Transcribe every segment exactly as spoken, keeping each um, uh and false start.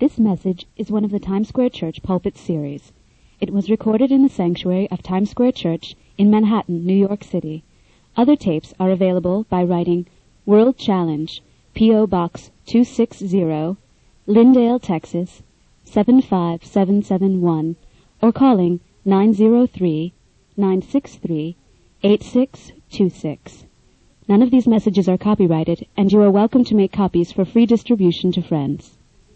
This message is one of the Times Square Church Pulpit Series. It was recorded in the sanctuary of Times Square Church in Manhattan, New York City. Other tapes are available by writing World Challenge, P O. Box two sixty, Lindale, Texas, seven five seven seven one, or calling nine zero three, nine six three, eight six two six. None of these messages are copyrighted, and you are welcome to make copies for free distribution to friends.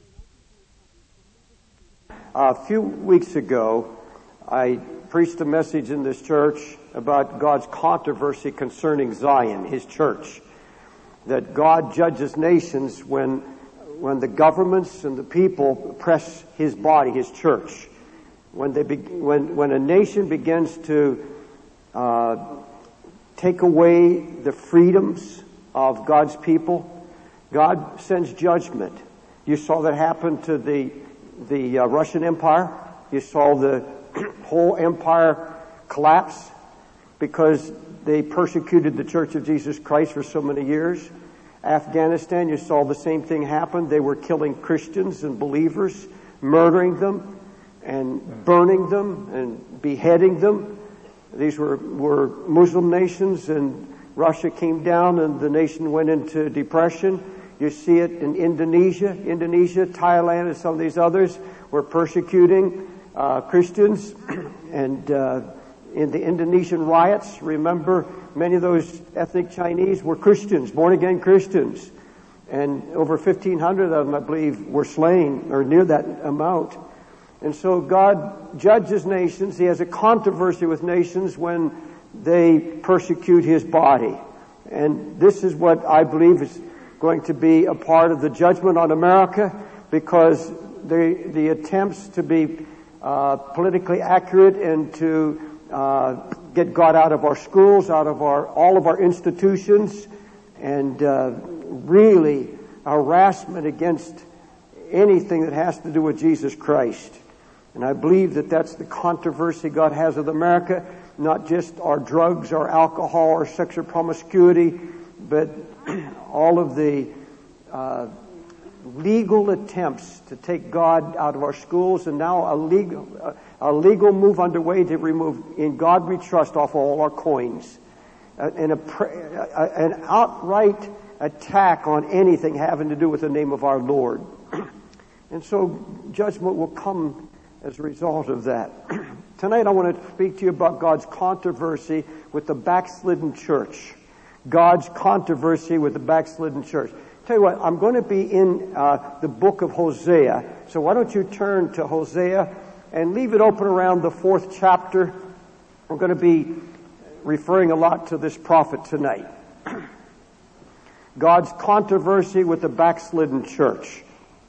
A few weeks ago, I preached a message in this church about God's controversy concerning Zion, His church. That God judges nations when when the governments and the people press His body, His church. When they be, when when a nation begins to uh, take away the freedoms of God's people, God sends judgment. You saw that happen to the the uh, Russian Empire. You saw the whole empire collapse because they persecuted the Church of Jesus Christ for so many years. Afghanistan, you saw the same thing happen. They were killing Christians and believers, murdering them and burning them and beheading them. These were, were Muslim nations, and Russia came down and the nation went into depression. You see it in Indonesia. Indonesia, Thailand, and some of these others were persecuting uh, Christians. And uh, in the Indonesian riots, remember, many of those ethnic Chinese were Christians, born-again Christians. And over fifteen hundred of them, I believe, were slain, or near that amount. And so God judges nations. He has a controversy with nations when they persecute His body. And this is what I believe is going to be a part of the judgment on America, because the the attempts to be uh, politically accurate and to uh, get God out of our schools, out of our all of our institutions, and uh, really harassment against anything that has to do with Jesus Christ. And I believe that that's the controversy God has with America, not just our drugs, our alcohol, our sexual promiscuity, but all of the uh, legal attempts to take God out of our schools, and now a legal a, a legal move underway to remove "In God We Trust" off all our coins, uh, and a, a, an outright attack on anything having to do with the name of our Lord. And so judgment will come as a result of that. Tonight I want to speak to you about God's controversy with the backslidden church. God's controversy with the backslidden church. Tell you what, I'm going to be in uh, the book of Hosea. So why don't you turn to Hosea and leave it open around the fourth chapter. I'm going to be referring a lot to this prophet tonight. God's controversy with the backslidden church.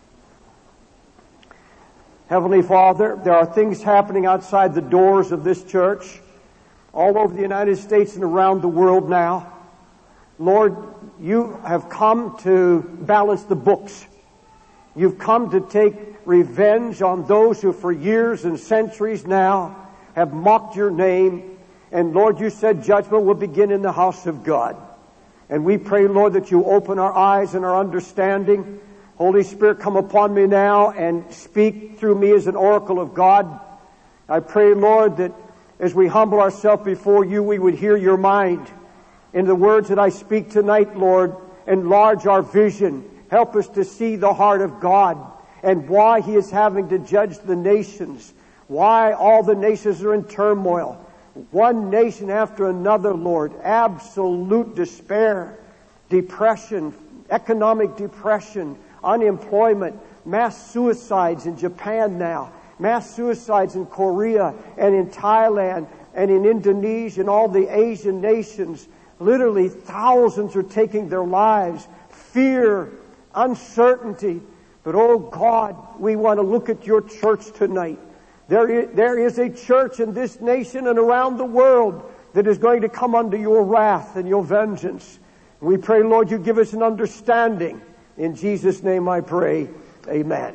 Heavenly Father, there are things happening outside the doors of this church, all over the United States and around the world now. Lord, you have come to balance the books. You've come to take revenge on those who for years and centuries now have mocked your name. And Lord, you said judgment will begin in the house of God. And we pray, Lord, that you open our eyes and our understanding. Holy Spirit, come upon me now and speak through me as an oracle of God. I pray, Lord, that as we humble ourselves before you, we would hear your mind. In the words that I speak tonight, Lord, enlarge our vision. Help us to see the heart of God and why He is having to judge the nations. Why all the nations are in turmoil. One nation after another, Lord. Absolute despair, depression, economic depression, unemployment, mass suicides in Japan now, mass suicides in Korea and in Thailand and in Indonesia and all the Asian nations. Literally thousands are taking their lives. Fear, uncertainty. But oh God, we want to look at your church tonight. There is, there is a church in this nation and around the world that is going to come under your wrath and your vengeance. We pray, Lord, you give us an understanding. In Jesus' name I pray. Amen.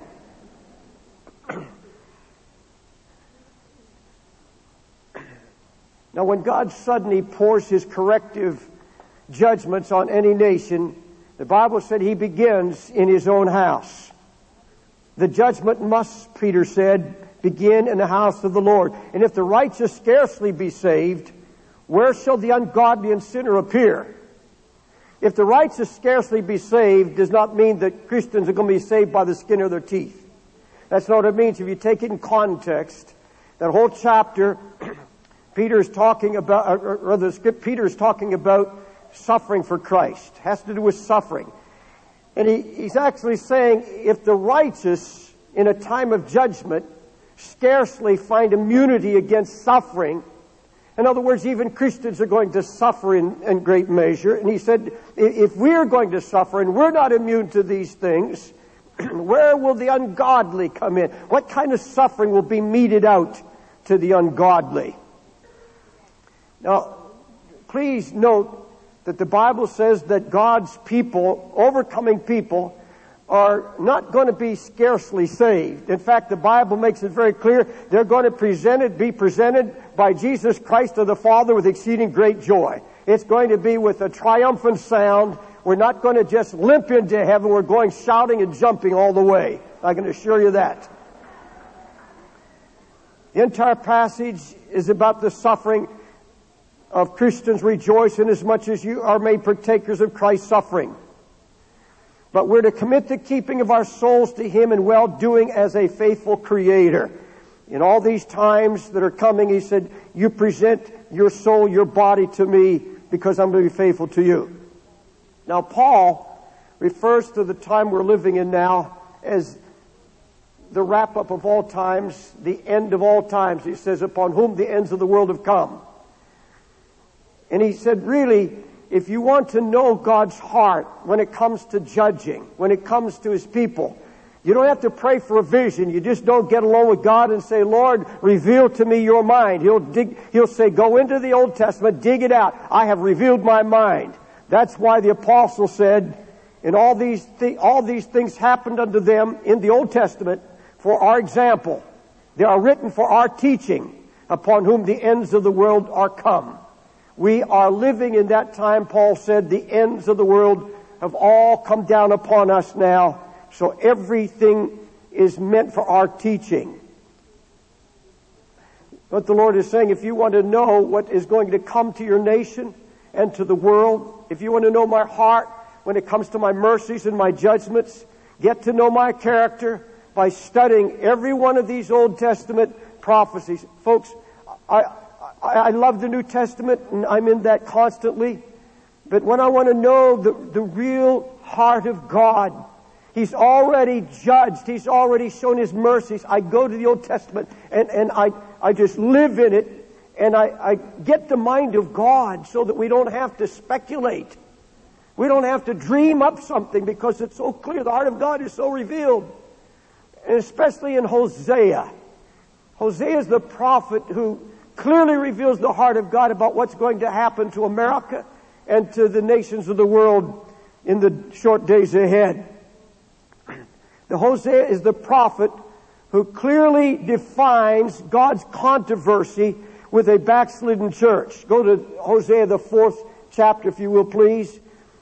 Now, when God suddenly pours His corrective judgments on any nation, the Bible said He begins in His own house. The judgment must, Peter said, begin in the house of the Lord. And if the righteous scarcely be saved, where shall the ungodly and sinner appear? If the righteous scarcely be saved does not mean that Christians are going to be saved by the skin of their teeth. That's not what it means. If you take it in context, that whole chapter, Peter is talking about, or rather, Peter is talking about suffering for Christ. It has to do with suffering. And he, he's actually saying if the righteous in a time of judgment scarcely find immunity against suffering, in other words, even Christians are going to suffer in, in great measure. And he said, if we're going to suffer and we're not immune to these things, where will the ungodly come in? What kind of suffering will be meted out to the ungodly? Now, please note that the Bible says that God's people, overcoming people, are not going to be scarcely saved. In fact, the Bible makes it very clear they're going to presented, be presented by Jesus Christ to the Father with exceeding great joy. It's going to be with a triumphant sound. We're not going to just limp into heaven. We're going shouting and jumping all the way. I can assure you that. The entire passage is about the suffering of Christians. Rejoice inasmuch as you are made partakers of Christ's suffering. But we're to commit the keeping of our souls to Him in well-doing as a faithful Creator. In all these times that are coming, He said, you present your soul, your body to me because I'm going to be faithful to you. Now, Paul refers to the time we're living in now as the wrap-up of all times, the end of all times. He says, upon whom the ends of the world have come. And he said, really, if you want to know God's heart when it comes to judging, when it comes to His people, you don't have to pray for a vision. You just don't get alone with God and say, Lord, reveal to me your mind. He'll dig, he'll say, go into the Old Testament, dig it out. I have revealed my mind. That's why the apostle said, and all these, th- all these things happened unto them in the Old Testament for our example. They are written for our teaching, upon whom the ends of the world are come. We are living in that time, Paul said, the ends of the world have all come down upon us now. So everything is meant for our teaching. What the Lord is saying, if you want to know what is going to come to your nation and to the world, if you want to know my heart when it comes to my mercies and my judgments, get to know my character by studying every one of these Old Testament prophecies. Folks, I, I, I love the New Testament, and I'm in that constantly. But when I want to know the, the real heart of God, He's already judged. He's already shown His mercies. I go to the Old Testament, and, and I, I just live in it, and I, I get the mind of God so that we don't have to speculate. We don't have to dream up something because it's so clear. The heart of God is so revealed. And especially in Hosea. Hosea is the prophet who clearly reveals the heart of God about what's going to happen to America and to the nations of the world in the short days ahead. The Hosea is the prophet who clearly defines God's controversy with a backslidden church. Go to Hosea, the fourth chapter, if you will, please.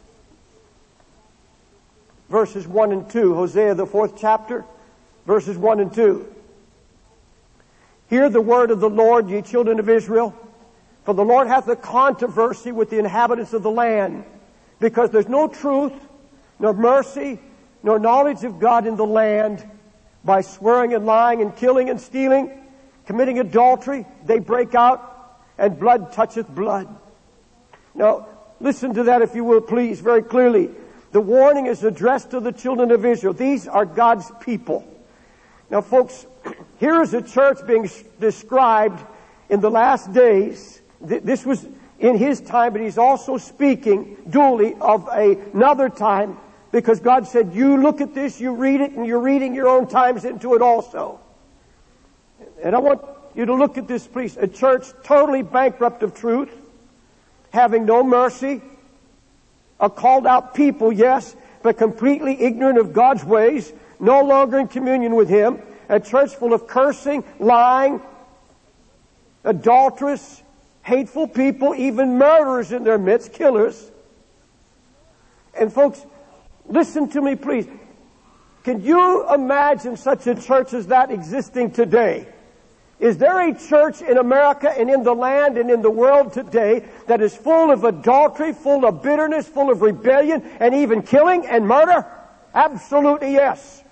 Verses one and two. Hosea, the fourth chapter, verses one and two. Hear the word of the Lord, ye children of Israel. For the Lord hath a controversy with the inhabitants of the land, because there's no truth, nor mercy, nor knowledge of God in the land. By swearing and lying and killing and stealing, committing adultery, they break out, and blood toucheth blood. Now, listen to that, if you will, please, very clearly. The warning is addressed to the children of Israel. These are God's people. Now, folks, here is a church being described in the last days. This was in His time, but He's also speaking dually of another time, because God said, you look at this, you read it, and you're reading your own times into it also. And I want you to look at this, please. A church totally bankrupt of truth, having no mercy, a called out people, yes, but completely ignorant of God's ways, no longer in communion with Him. A church full of cursing, lying, adulterous, hateful people, even murderers in their midst, killers. And folks, listen to me, please. Can you imagine such a church as that existing today? Is there a church in America and in the land and in the world today that is full of adultery, full of bitterness, full of rebellion, and even killing and murder? Absolutely yes.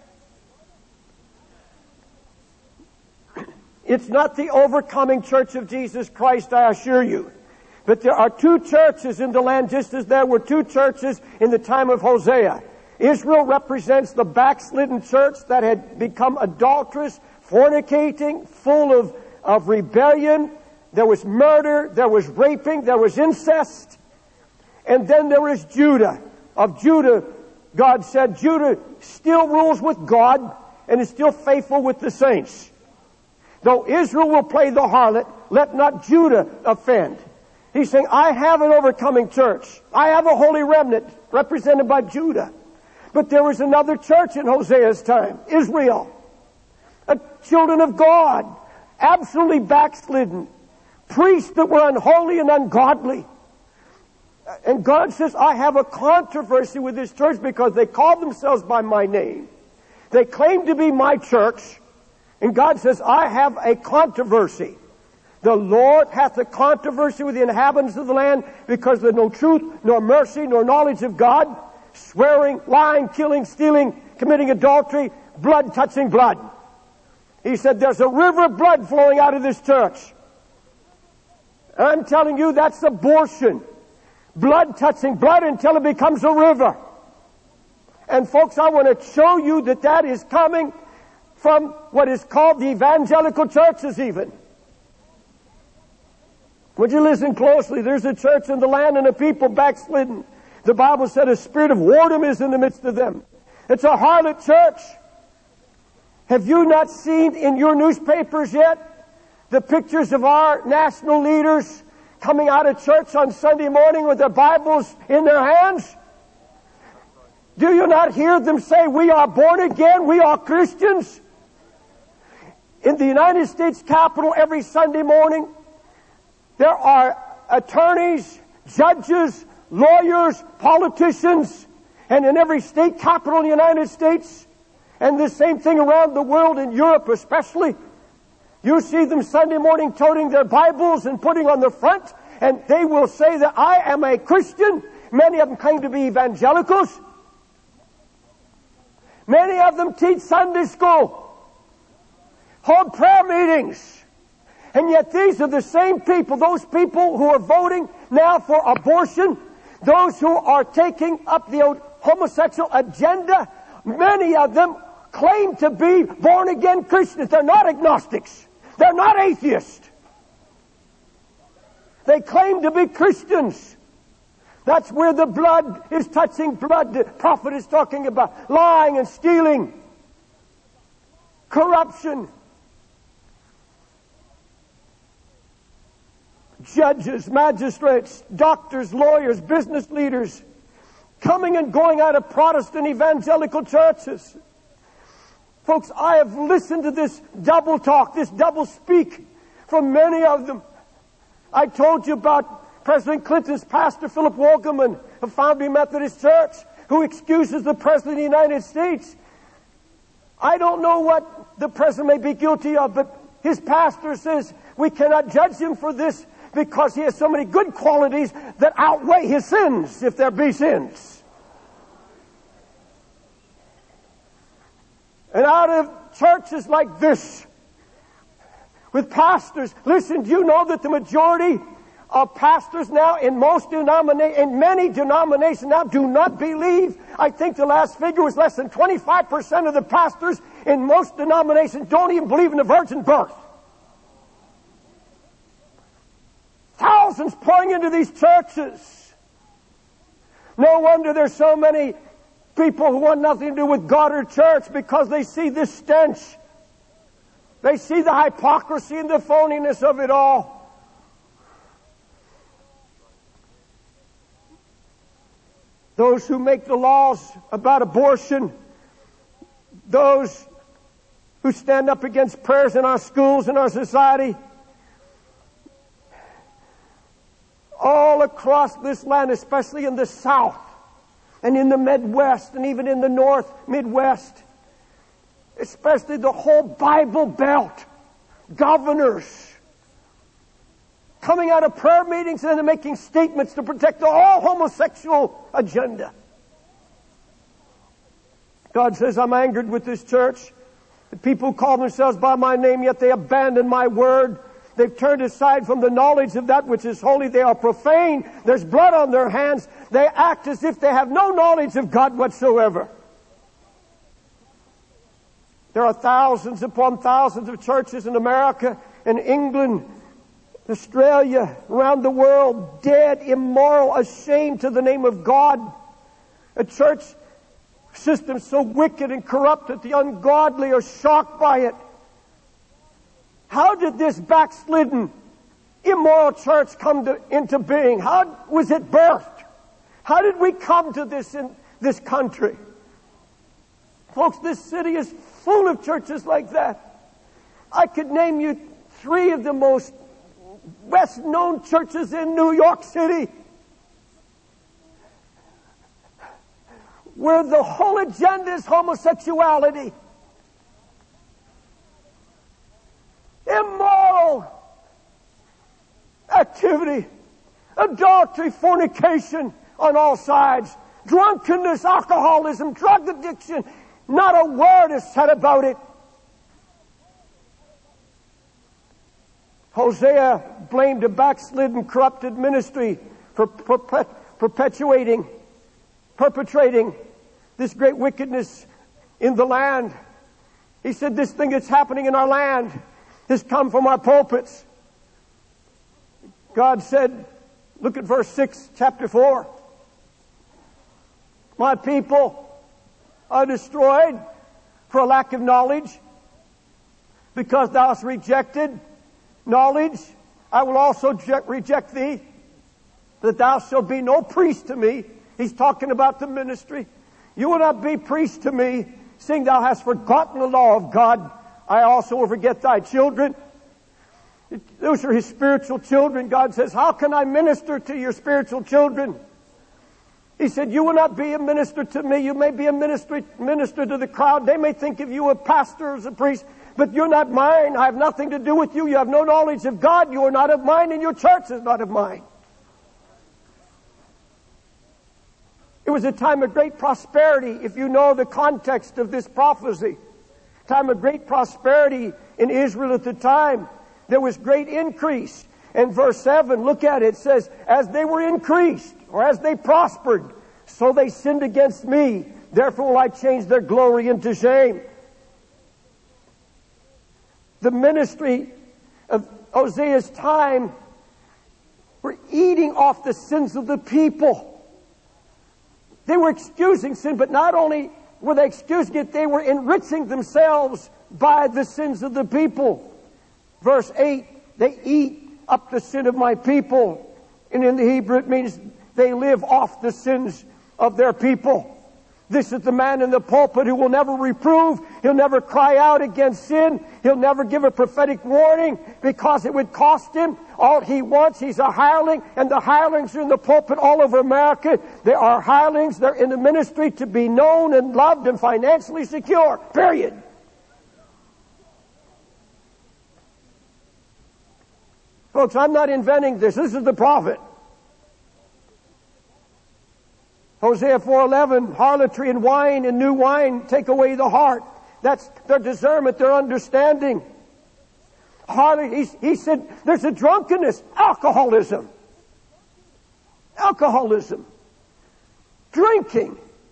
It's not the overcoming church of Jesus Christ, I assure you. But there are two churches in the land, just as there were two churches in the time of Hosea. Israel represents the backslidden church that had become adulterous, fornicating, full of, of rebellion. There was murder, there was raping, there was incest. And then there is Judah. Of Judah, God said, Judah still rules with God and is still faithful with the saints. Though Israel will play the harlot, let not Judah offend. He's saying, I have an overcoming church. I have a holy remnant represented by Judah. But there was another church in Hosea's time, Israel. A children of God, absolutely backslidden. Priests that were unholy and ungodly. And God says, I have a controversy with this church because they call themselves by my name. They claim to be my church. And God says, I have a controversy. The Lord hath a controversy with the inhabitants of the land because there's no truth, nor mercy, nor knowledge of God. Swearing, lying, killing, stealing, committing adultery, blood touching blood. He said, there's a river of blood flowing out of this church. And I'm telling you, that's abortion. Blood touching blood until it becomes a river. And folks, I want to show you that that is coming from what is called the evangelical churches even. Would you listen closely? There's a church in the land and a people backslidden. The Bible said a spirit of whoredom is in the midst of them. It's a harlot church. Have you not seen in your newspapers yet the pictures of our national leaders coming out of church on Sunday morning with their Bibles in their hands? Do you not hear them say, we are born again, we are Christians? In the United States Capitol every Sunday morning, there are attorneys, judges, lawyers, politicians, and in every state capital in the United States, and the same thing around the world, in Europe especially. You see them Sunday morning toting their Bibles and putting on the front, and they will say that I am a Christian. Many of them claim to be evangelicals. Many of them teach Sunday school, hold prayer meetings. And yet these are the same people, those people who are voting now for abortion, those who are taking up the homosexual agenda. Many of them claim to be born-again Christians. They're not agnostics. They're not atheists. They claim to be Christians. That's where the blood is touching blood. The prophet is talking about lying and stealing, corruption. Judges, magistrates, doctors, lawyers, business leaders coming and going out of Protestant evangelical churches. Folks, I have listened to this double talk, this double speak from many of them. I told you about President Clinton's pastor, Philip Wolgeman of Foundry Methodist Church, who excuses the President of the United States. I don't know what the President may be guilty of, but his pastor says we cannot judge him for this because he has so many good qualities that outweigh his sins, if there be sins. And out of churches like this, with pastors, listen, do you know that the majority of pastors now in most denominations, in many denominations now, do not believe? I think the last figure was less than twenty-five percent of the pastors in most denominations don't even believe in the virgin birth. Thousands pouring into these churches. No wonder there's so many people who want nothing to do with God or church, because they see this stench. They see the hypocrisy and the phoniness of it all. Those who make the laws about abortion, those who stand up against prayers in our schools and our society, all across this land, especially in the South and in the Midwest and even in the North Midwest, especially the whole Bible Belt, governors, coming out of prayer meetings and then making statements to protect the all homosexual agenda. God says, I'm angered with this church. The people call themselves by my name, yet they abandon my word. They've turned aside from the knowledge of that which is holy. They are profane. There's blood on their hands. They act as if they have no knowledge of God whatsoever. There are thousands upon thousands of churches in America, in England, Australia, around the world, dead, immoral, ashamed to the name of God. A church system so wicked and corrupt that the ungodly are shocked by it. How did this backslidden, immoral church come to, into being? How was it birthed? How did we come to this in this country? Folks, this city is full of churches like that. I could name you three of the most best-known churches in New York City, where the whole agenda is homosexuality, immoral activity, adultery, fornication on all sides, drunkenness, alcoholism, drug addiction. Not a word is said about it. Hosea blamed a backslidden, corrupted ministry for perpet- perpetuating, perpetrating this great wickedness in the land. He said, this thing that's happening in our land has come from our pulpits. God said, look at verse six, chapter four. My people are destroyed for a lack of knowledge. Because thou hast rejected knowledge, I will also reject thee, that thou shalt be no priest to me. He's talking about the ministry. You will not be priest to me, seeing thou hast forgotten the law of God. I also will forget thy children. Those are his spiritual children. God says, how can I minister to your spiritual children? He said, you will not be a minister to me. You may be a minister, minister to the crowd. They may think of you a pastor or as a priest, but you're not mine. I have nothing to do with you. You have no knowledge of God. You are not of mine, and your church is not of mine. It was a time of great prosperity, if you know the context of this prophecy. Time of great prosperity in Israel at the time. There was great increase. And verse seven, look at it, it says, as they were increased, or as they prospered, so they sinned against me. Therefore will I change their glory into shame. The ministry of Hosea's time were eating off the sins of the people. They were excusing sin, but not only were they excusing it, they were enriching themselves by the sins of the people. Verse eight, they eat up the sin of my people. And in the Hebrew it means they live off the sins of their people. This is the man in the pulpit who will never reprove. He'll never cry out against sin. He'll never give a prophetic warning because it would cost him. All he wants, he's a hireling, and the hirelings are in the pulpit all over America. They are hirelings. They're in the ministry to be known and loved and financially secure. Period. Folks, I'm not inventing this. This is the prophet. Hosea four eleven, harlotry and wine and new wine take away the heart. That's their discernment, their understanding. Harlot, he, he said, there's a drunkenness, alcoholism. Alcoholism. Drinking.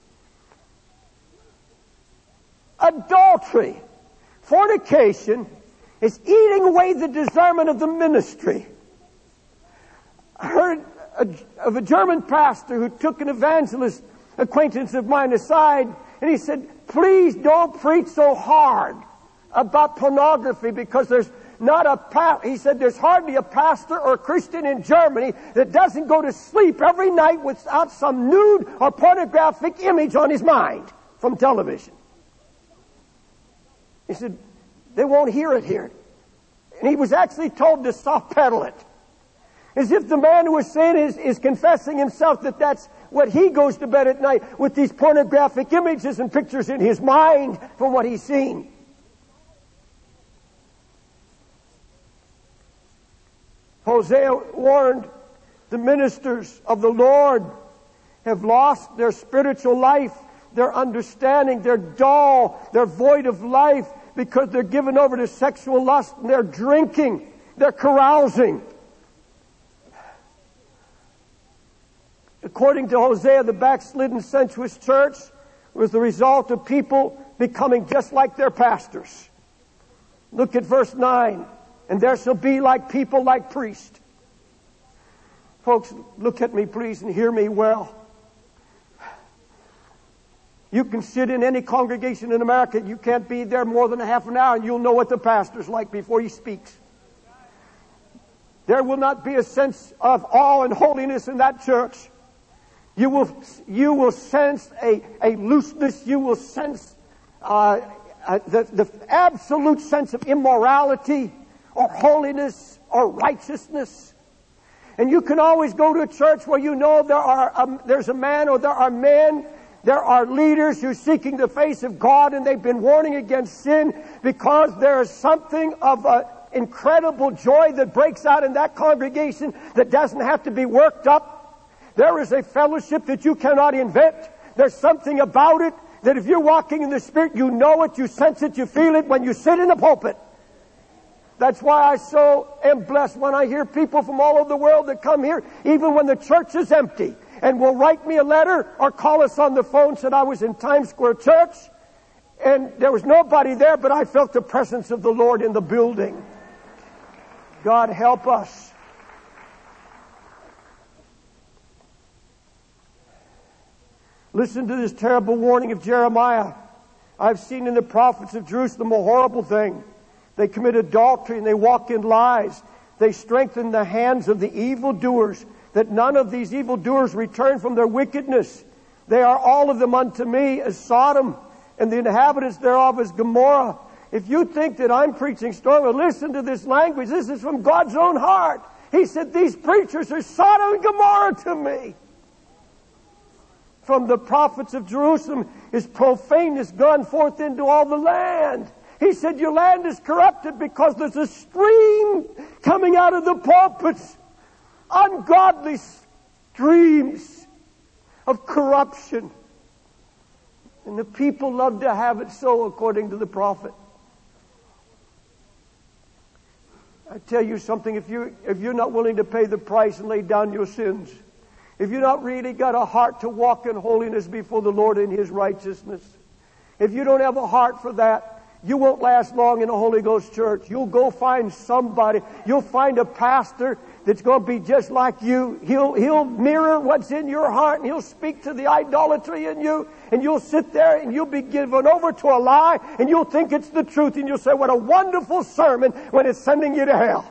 Adultery. Fornication is eating away the discernment of the ministry. I heard a, of a German pastor who took an evangelist acquaintance of mine aside, and he said, please don't preach so hard about pornography, because there's not a pa-, he said there's hardly a pastor or a Christian in Germany that doesn't go to sleep every night without some nude or pornographic image on his mind from television. He said, they won't hear it here. And he was actually told to soft pedal it. As if the man who was saying is, is confessing himself that that's what he goes to bed at night with, these pornographic images and pictures in his mind from what he's seen. Hosea warned, the ministers of the Lord have lost their spiritual life, their understanding. They're dull. They're void of life because they're given over to sexual lust and they're drinking. They're carousing. According to Hosea, the backslidden sensuous church was the result of people becoming just like their pastors. Look at verse nine. And there shall be like people like priests. Folks, look at me please and hear me well. You can sit in any congregation in America. You can't be there more than a half an hour and you'll know what the pastor's like before he speaks. There will not be a sense of awe and holiness in that church. You will, you will sense a, a looseness. You will sense uh, uh, the, the absolute sense of immorality or holiness or righteousness. And you can always go to a church where you know there are um, there's a man or there are men, there are leaders who are seeking the face of God and they've been warning against sin because there is something of an incredible joy that breaks out in that congregation that doesn't have to be worked up. There is a fellowship that you cannot invent. There's something about it that if you're walking in the Spirit, you know it, you sense it, you feel it when you sit in the pulpit. That's why I so am blessed when I hear people from all over the world that come here, even when the church is empty, and will write me a letter or call us on the phone, said I was in Times Square Church, and there was nobody there, but I felt the presence of the Lord in the building. God help us. Listen to this terrible warning of Jeremiah. I've seen in the prophets of Jerusalem a horrible thing. They commit adultery and they walk in lies. They strengthen the hands of the evildoers, that none of these evildoers return from their wickedness. They are all of them unto me as Sodom, and the inhabitants thereof as Gomorrah. If you think that I'm preaching strongly, listen to this language. This is from God's own heart. He said, these preachers are Sodom and Gomorrah to me. From the prophets of Jerusalem is profaneness gone forth into all the land. He said, your land is corrupted because there's a stream coming out of the pulpits. Ungodly streams of corruption. And the people love to have it so, according to the prophet. I tell you something, if you, if you're not willing to pay the price and lay down your sins, if you're not really got a heart to walk in holiness before the Lord in His righteousness, if you don't have a heart for that, you won't last long in a Holy Ghost church. You'll go find somebody. You'll find a pastor that's going to be just like you. He'll, he'll mirror what's in your heart, and he'll speak to the idolatry in you. And you'll sit there and you'll be given over to a lie, and you'll think it's the truth. And you'll say, what a wonderful sermon, when it's sending you to hell.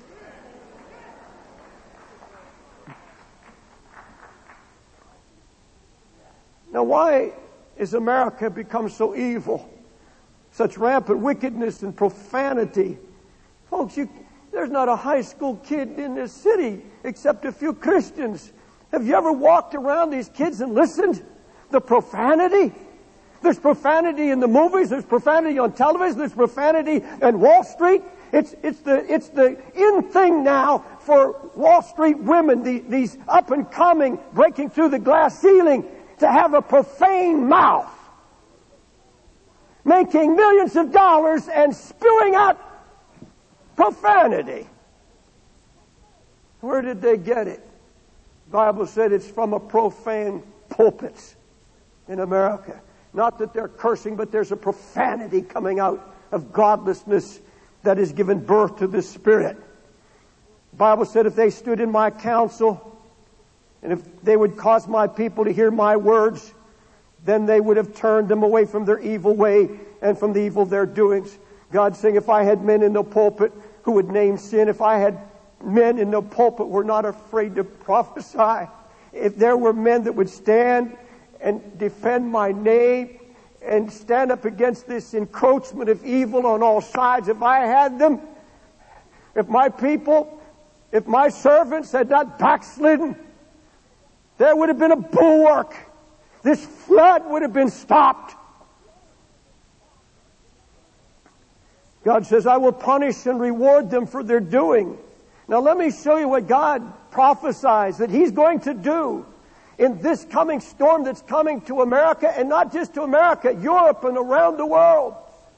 Now, why is America become so evil? Such rampant wickedness and profanity. Folks, you, there's not a high school kid in this city except a few Christians. Have you ever walked around these kids and listened? The profanity. There's profanity in the movies. There's profanity on television. There's profanity on Wall Street. It's, it's the, it's the in thing now for Wall Street women, the, these up and coming, breaking through the glass ceiling, to have a profane mouth, making millions of dollars and spewing out profanity. Where did they get it? The Bible said it's from a profane pulpits in America. Not that they're cursing, but there's a profanity coming out of godlessness that has given birth to this spirit. The Bible said if they stood in my counsel, and if they would cause my people to hear my words, then they would have turned them away from their evil way and from the evil of their doings. God's saying, if I had men in the pulpit who would name sin, if I had men in the pulpit who were not afraid to prophesy, if there were men that would stand and defend my name and stand up against this encroachment of evil on all sides, if I had them, if my people, if my servants had not backslidden, there would have been a bulwark. This flood would have been stopped. God says, I will punish and reward them for their doing. Now let me show you what God prophesies that He's going to do in this coming storm that's coming to America, and not just to America, Europe and around the world.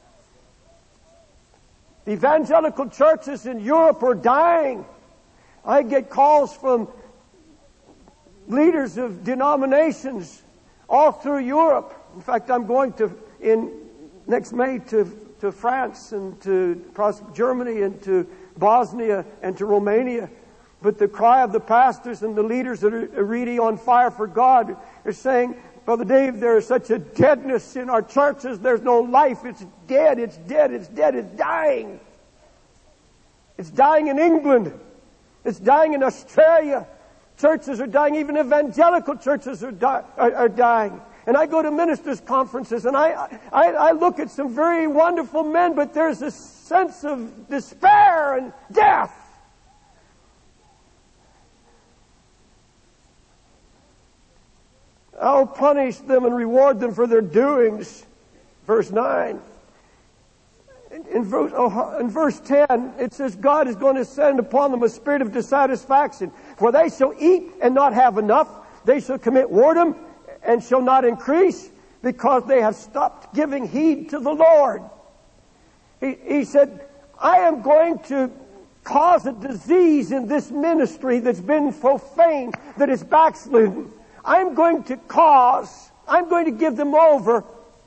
The evangelical churches in Europe are dying. I get calls from leaders of denominations all through Europe. In fact, I'm going to, in next May, to, to France and to Germany and to Bosnia and to Romania. But the cry of the pastors and the leaders that are really on fire for God are saying, Brother Dave, there is such a deadness in our churches. There's no life. It's dead. It's dead. It's dead. It's dying. It's dying in England. It's dying in Australia. Churches are dying. Even evangelical churches are, di- are, are dying. And I go to ministers' conferences, and I, I, I look at some very wonderful men, but there's a sense of despair and death. I'll punish them and reward them for their doings. Verse nine. In verse, oh, in verse ten, it says, God is going to send upon them a spirit of dissatisfaction. For they shall eat and not have enough. They shall commit whoredom and shall not increase, because they have stopped giving heed to the Lord. He, he said, I am going to cause a disease in this ministry that's been profane, that is backslidden. I'm going to cause, I'm going to give them over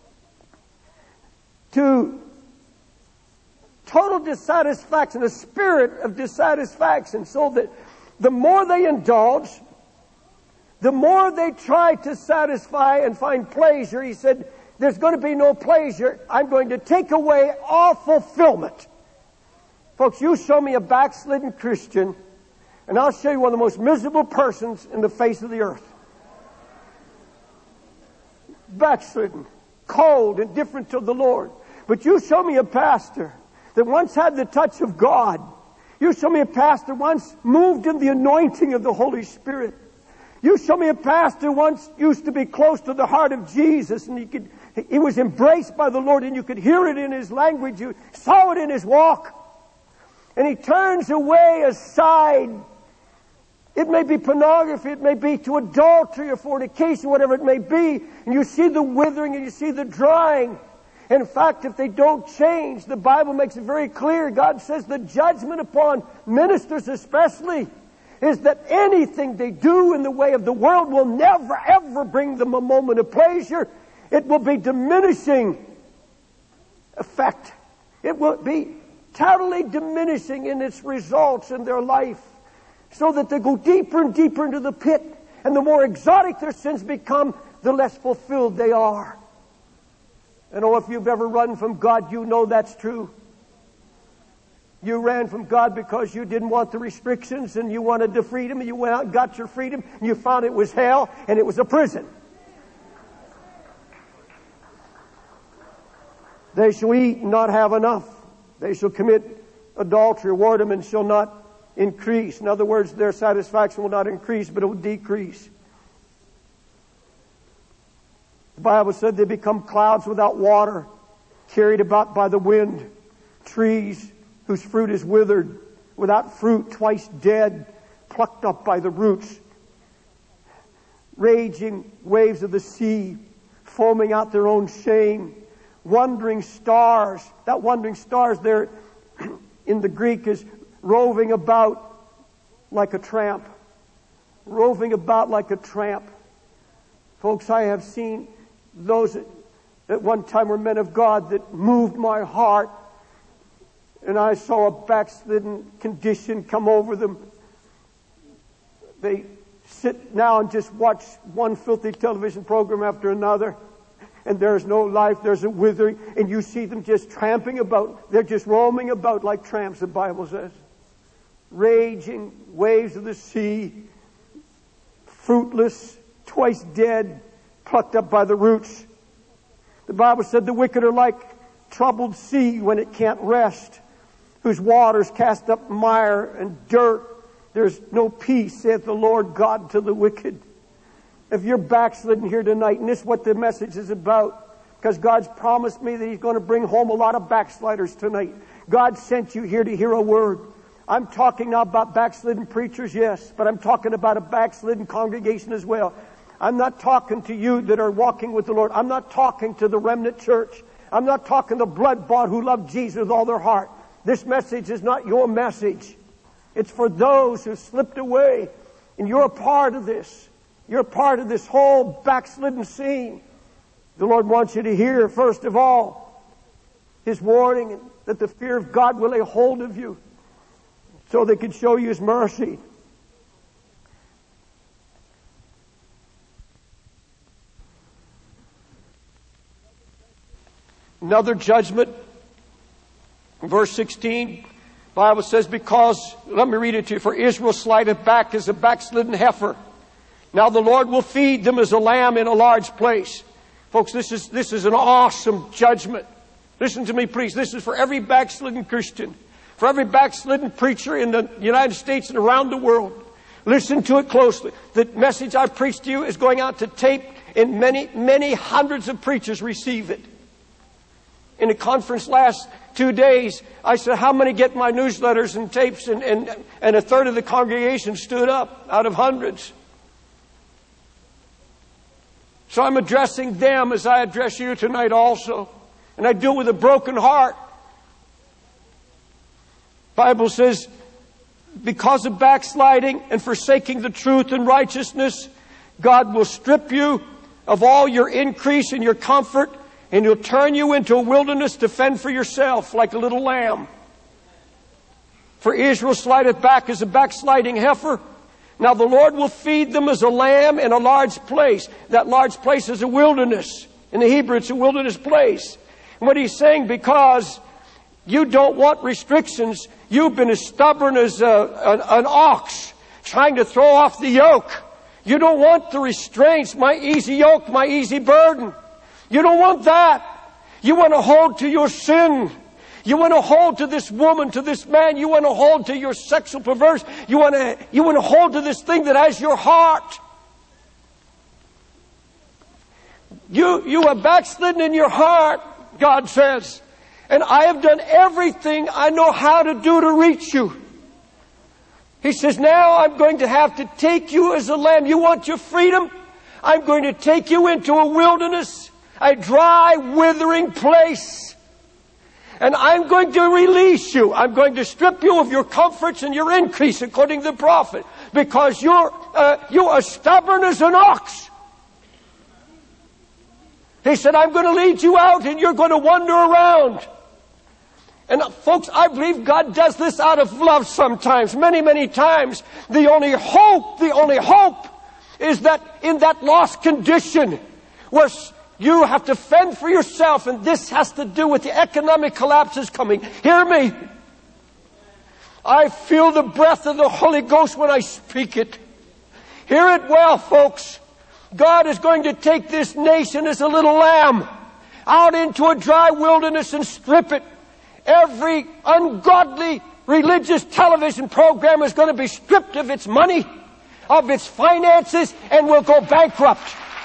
to total dissatisfaction, a spirit of dissatisfaction, so that the more they indulge, the more they try to satisfy and find pleasure, he said, there's going to be no pleasure. I'm going to take away all fulfillment. Folks, you show me a backslidden Christian, and I'll show you one of the most miserable persons in the face of the earth. Backslidden, cold, indifferent to the Lord. But you show me a pastor that once had the touch of God. You show me a pastor once moved in the anointing of the Holy Spirit. You show me a pastor once used to be close to the heart of Jesus, and he could, he was embraced by the Lord, and you could hear it in his language. You saw it in his walk. And he turns away aside. It may be pornography, it may be to adultery or fornication, whatever it may be. And you see the withering and you see the drying. In fact, if they don't change, the Bible makes it very clear. God says the judgment upon ministers especially is that anything they do in the way of the world will never, ever bring them a moment of pleasure. It will be diminishing effect. It will be totally diminishing in its results in their life, so that they go deeper and deeper into the pit. And the more exotic their sins become, the less fulfilled they are. And oh, if you've ever run from God, you know that's true. You ran from God because you didn't want the restrictions and you wanted the freedom, and you went out and got your freedom, and you found it was hell and it was a prison. They shall eat and not have enough. They shall commit adultery or whoredom and shall not increase. In other words, their satisfaction will not increase, but it will decrease. The Bible said they become clouds without water, carried about by the wind, trees whose fruit is withered, without fruit, twice dead, plucked up by the roots, raging waves of the sea, foaming out their own shame, wandering stars. That wandering stars there in the Greek is roving about like a tramp. Roving about like a tramp. Folks, I have seen those that at one time were men of God that moved my heart. And I saw a backslidden condition come over them. They sit now and just watch one filthy television program after another. And there's no life, there's a withering. And you see them just tramping about. They're just roaming about like tramps, the Bible says. Raging waves of the sea. Fruitless, twice dead, plucked up by the roots. The Bible said the wicked are like troubled sea when it can't rest, whose waters cast up mire and dirt. There's no peace, saith the Lord God, to the wicked. If you're backslidden here tonight, and this is what the message is about, because God's promised me that He's going to bring home a lot of backsliders tonight. God sent you here to hear a word. I'm talking now about backslidden preachers, yes, but I'm talking about a backslidden congregation as well. I'm not talking to you that are walking with the Lord. I'm not talking to the remnant church. I'm not talking to blood-bought who love Jesus with all their heart. This message is not your message. It's for those who slipped away, and you're a part of this. You're a part of this whole backslidden scene. The Lord wants you to hear, first of all, His warning that the fear of God will lay hold of you so they can show you His mercy. Another judgment, verse sixteen, the Bible says, because, let me read it to you, for Israel slideth back as a backslidden heifer. Now the Lord will feed them as a lamb in a large place. Folks, this is, this is an awesome judgment. Listen to me, please. This is for every backslidden Christian, for every backslidden preacher in the United States and around the world. Listen to it closely. The message I preached to you is going out to tape, and many, many hundreds of preachers receive it. In a conference last two days, I said, how many get my newsletters and tapes? And, and, and a third of the congregation stood up out of hundreds. So I'm addressing them as I address you tonight also. And I do it with a broken heart. The Bible says, because of backsliding and forsaking the truth and righteousness, God will strip you of all your increase and your comfort, and He'll turn you into a wilderness to fend for yourself like a little lamb. For Israel slideth back as a backsliding heifer. Now the Lord will feed them as a lamb in a large place. That large place is a wilderness. In the Hebrew, it's a wilderness place. And what He's saying, because you don't want restrictions, you've been as stubborn as a, an, an ox trying to throw off the yoke. You don't want the restraints, my easy yoke, my easy burden. You don't want that. You want to hold to your sin. You want to hold to this woman, to this man. You want to hold to your sexual perverse. You want to, you want to hold to this thing that has your heart. You, you are backslidden in your heart, God says. And I have done everything I know how to do to reach you. He says, now I'm going to have to take you as a lamb. You want your freedom? I'm going to take you into a wilderness, a dry, withering place. And I'm going to release you. I'm going to strip you of your comforts and your increase, according to the prophet, because you're, uh, you are stubborn as an ox. He said, I'm going to lead you out and you're going to wander around. And uh, folks, I believe God does this out of love sometimes, many, many times. The only hope, the only hope is that in that lost condition where you have to fend for yourself, and this has to do with the economic collapses coming. Hear me. I feel the breath of the Holy Ghost when I speak it. Hear it well, folks. God is going to take this nation as a little lamb out into a dry wilderness and strip it. Every ungodly religious television program is going to be stripped of its money, of its finances, and will go bankrupt.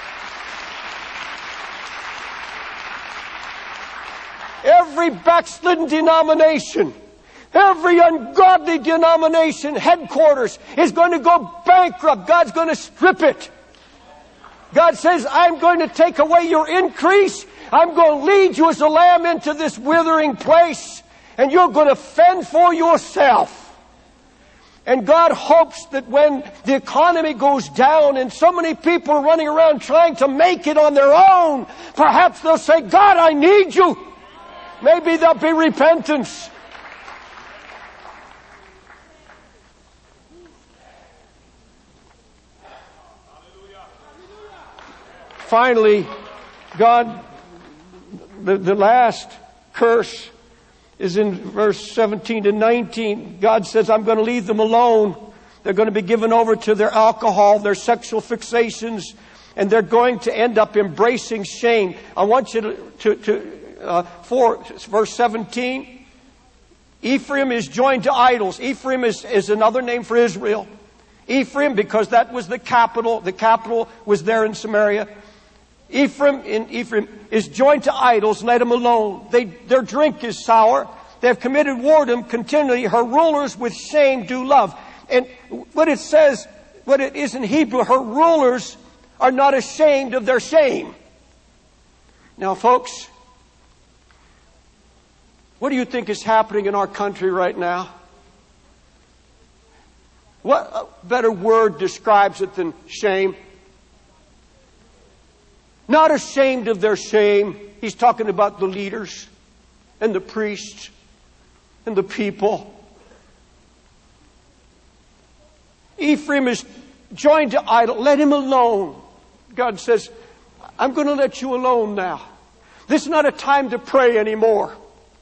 Every backslidden denomination, every ungodly denomination headquarters is going to go bankrupt. God's going to strip it. God says, I'm going to take away your increase. I'm going to lead you as a lamb into this withering place, and you're going to fend for yourself. And God hopes that when the economy goes down and so many people are running around trying to make it on their own, perhaps they'll say, God, I need you. Maybe there'll be repentance. Finally, God, the, the last curse is in verse seventeen to nineteen. God says, I'm going to leave them alone. They're going to be given over to their alcohol, their sexual fixations, and they're going to end up embracing shame. I want you to, to, to uh, for verse seventeen, Ephraim is joined to idols. Ephraim is, is another name for Israel. Ephraim, because that was the capital. The capital was there in Samaria. Ephraim in Ephraim is joined to idols. Let him alone. They, their drink is sour. They have committed whoredom continually. Her rulers with shame do love. And what it says, what it is in Hebrew, her rulers are not ashamed of their shame. Now, folks, what do you think is happening in our country right now? What better word describes it than shame? Not ashamed of their shame. He's talking about the leaders and the priests and the people. Ephraim is joined to idol. Let him alone. God says, I'm going to let you alone now. This is not a time to pray anymore.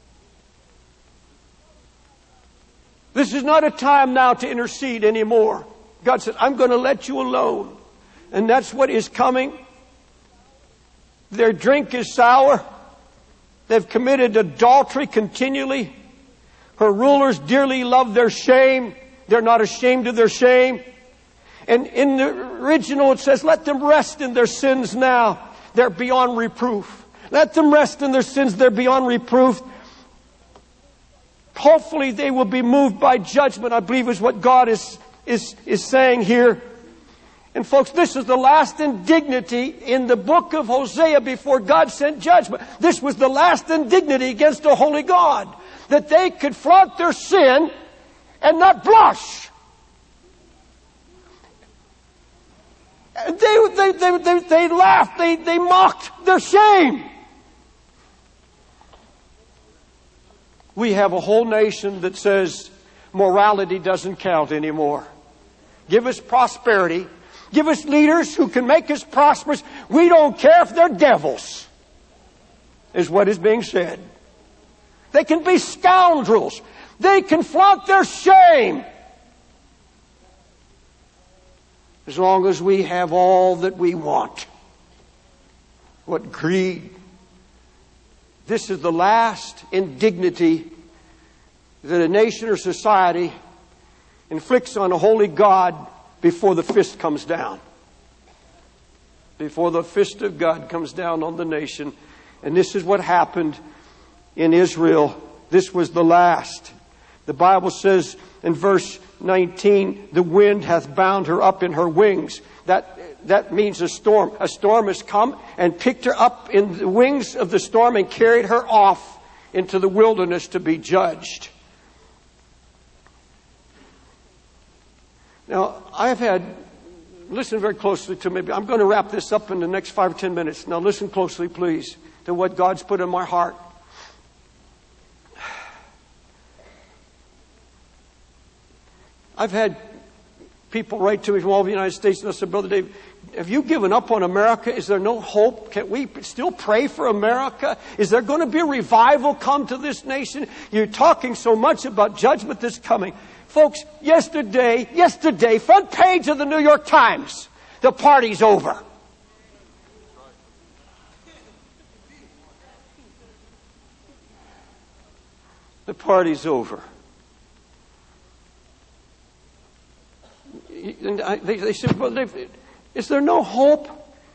This is not a time now to intercede anymore. God said, I'm going to let you alone. And that's what is coming. Their drink is sour. They've committed adultery continually. Her rulers dearly love their shame. They're not ashamed of their shame. And in the original it says, let them rest in their sins now. They're beyond reproof. Let them rest in their sins. They're beyond reproof. Hopefully they will be moved by judgment, I believe is what God is, is, is saying here. And folks, this is the last indignity in the book of Hosea before God sent judgment. This was the last indignity against a holy God. That they could flaunt their sin and not blush. They, they, they, they, they laughed, they, they mocked their shame. We have a whole nation that says morality doesn't count anymore. Give us prosperity. Give us leaders who can make us prosperous. We don't care if they're devils, is what is being said. They can be scoundrels. They can flaunt their shame. As long as we have all that we want. What greed. This is the last indignity that a nation or society inflicts on a holy God before the fist comes down. Before the fist of God comes down on the nation. And this is what happened in Israel. This was the last. The Bible says in verse nineteen, the wind hath bound her up in her wings. That That means a storm. A storm has come and picked her up in the wings of the storm and carried her off into the wilderness to be judged. Now, I've had, listen very closely to me. I'm going to wrap this up in the next five or ten minutes. Now listen closely, please, to what God's put in my heart. I've had people write to me from all over the United States and I said, Brother Dave, have you given up on America? Is there no hope? Can we still pray for America? Is there going to be a revival come to this nation? You're talking so much about judgment that's coming. Folks, yesterday, yesterday, front page of the New York Times, the party's over. The party's over. And I, they, they said, well, is there no hope?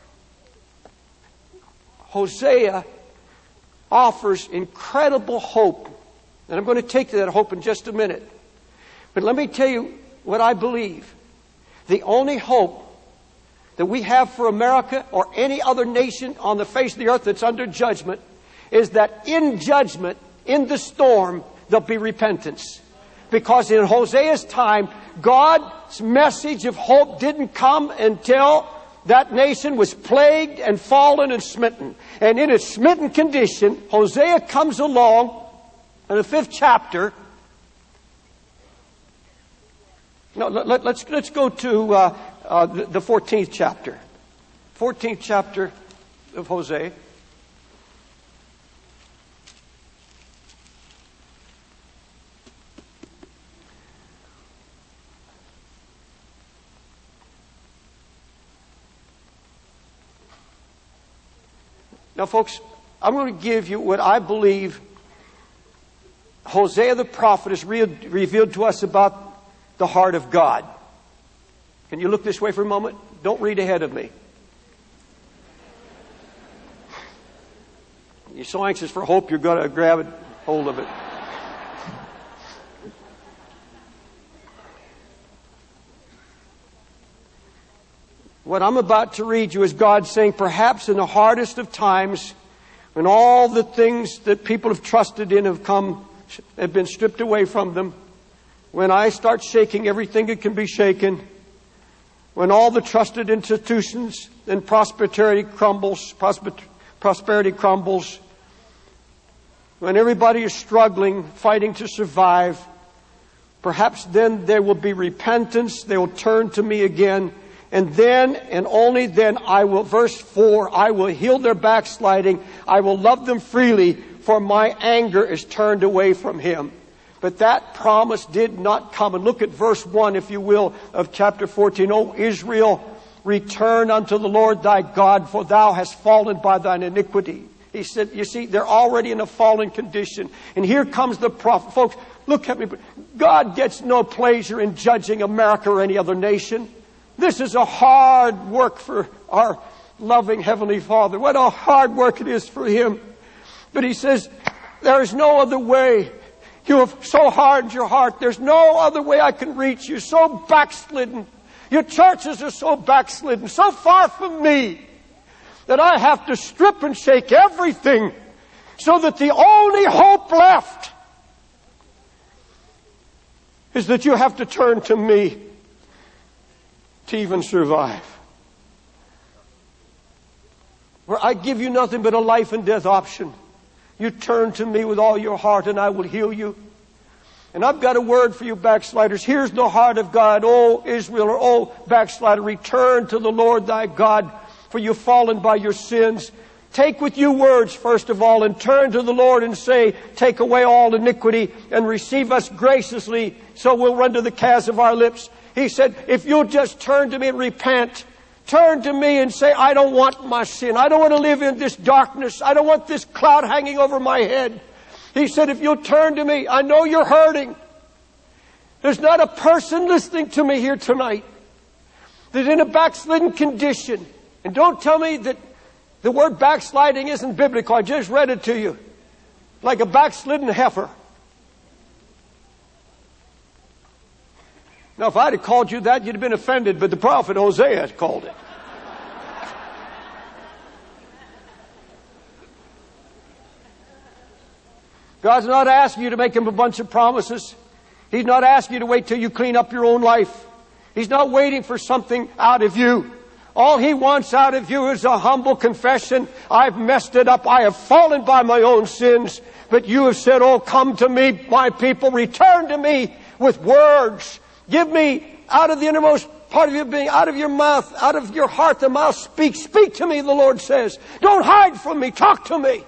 Hosea offers incredible hope. And I'm going to take to that hope in just a minute. But let me tell you what I believe. The only hope that we have for America or any other nation on the face of the earth that's under judgment is that in judgment, in the storm, there'll be repentance. Because in Hosea's time, God's message of hope didn't come until that nation was plagued and fallen and smitten. And in its smitten condition, Hosea comes along in the fifth chapter. No, let, let's let's go to uh, uh, the, the fourteenth chapter. fourteenth chapter of Hosea. Now, folks, I'm going to give you what I believe Hosea the prophet has re- revealed to us about the heart of God. Can you look this way for a moment? Don't read ahead of me. You're so anxious for hope, you're going to grab hold of it. What I'm about to read you is God saying, perhaps in the hardest of times, when all the things that people have trusted in have come, have been stripped away from them, when I start shaking everything that can be shaken, when all the trusted institutions and prosperity crumbles, prosper- prosperity crumbles, when everybody is struggling, fighting to survive, perhaps then there will be repentance. They will turn to me again. And then, and only then, I will, verse four, I will heal their backsliding. I will love them freely, for my anger is turned away from him. But that promise did not come. And look at verse one, if you will, of chapter fourteen. O Israel, return unto the Lord thy God, for thou hast fallen by thine iniquity. He said, you see, they're already in a fallen condition. And here comes the prophet. Folks, look at me. God gets no pleasure in judging America or any other nation. This is a hard work for our loving Heavenly Father. What a hard work it is for Him. But He says, there is no other way. You have so hardened your heart. There's no other way I can reach you. So backslidden. Your churches are so backslidden, so far from me, that I have to strip and shake everything so that the only hope left is that you have to turn to me to even survive. Where I give you nothing but a life and death option. You turn to me with all your heart and I will heal you. And I've got a word for you backsliders. Here's the heart of God. O Israel, or O backslider, return to the Lord thy God, for you've fallen by your sins. Take with you words, first of all, and turn to the Lord and say, take away all iniquity and receive us graciously, so we'll run to the calves of our lips. He said, if you'll just turn to me and repent, turn to me and say, I don't want my sin. I don't want to live in this darkness. I don't want this cloud hanging over my head. He said, if you'll turn to me, I know you're hurting. There's not a person listening to me here tonight that's in a backslidden condition. And don't tell me that the word backsliding isn't biblical. I just read it to you. Like a backslidden heifer. Now, if I'd have called you that, you'd have been offended, but the prophet Hosea called it. God's not asking you to make Him a bunch of promises. He's not asking you to wait till you clean up your own life. He's not waiting for something out of you. All He wants out of you is a humble confession. I've messed it up. I have fallen by my own sins. But you have said, oh, come to me, my people. Return to me with words. Give me out of the innermost part of your being, out of your mouth, out of your heart, the mouth speaks. Speak to me, the Lord says. Don't hide from me. Talk to me.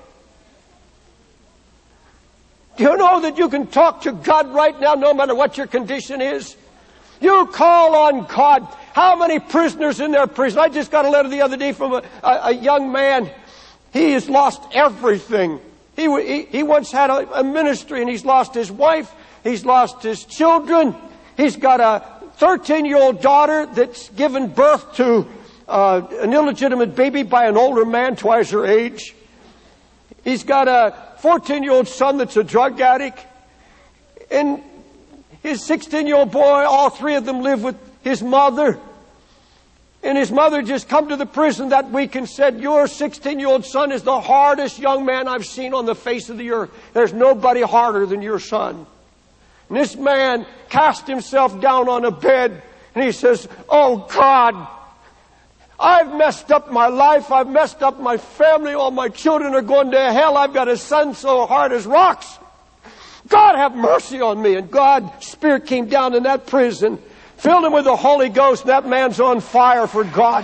Do you know that you can talk to God right now no matter what your condition is? You call on God. How many prisoners in their prison? I just got a letter the other day from a, a, a young man. He has lost everything. He, he, he once had a, a ministry and he's lost his wife. He's lost his children. He's got a thirteen-year-old daughter that's given birth to uh, an illegitimate baby by an older man twice her age. He's got a fourteen-year-old son that's a drug addict. And his sixteen-year-old boy, all three of them live with his mother. And his mother just come to the prison that week and said, your sixteen-year-old son is the hardest young man I've seen on the face of the earth. There's nobody harder than your son. And this man cast himself down on a bed and he says, oh God, I've messed up my life. I've messed up my family. All my children are going to hell. I've got a son so hard as rocks. God have mercy on me. And God's Spirit came down in that prison, filled him with the Holy Ghost. And that man's on fire for God.